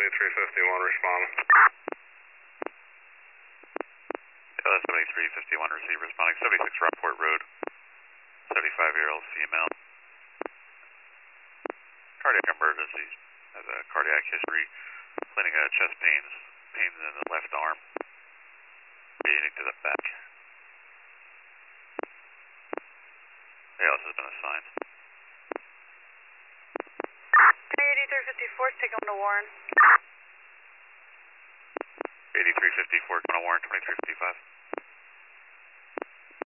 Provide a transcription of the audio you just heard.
7351 responding. Yeah, 7351 receive responding. 76 Rockport Road. 75-year-old female. Cardiac emergency. Has a cardiac history. Complaining of chest pains. Pains in the left arm. Bleeding to the back. ALS has been assigned. 8354, take him to Warren. 8354, going to Warren, 2355.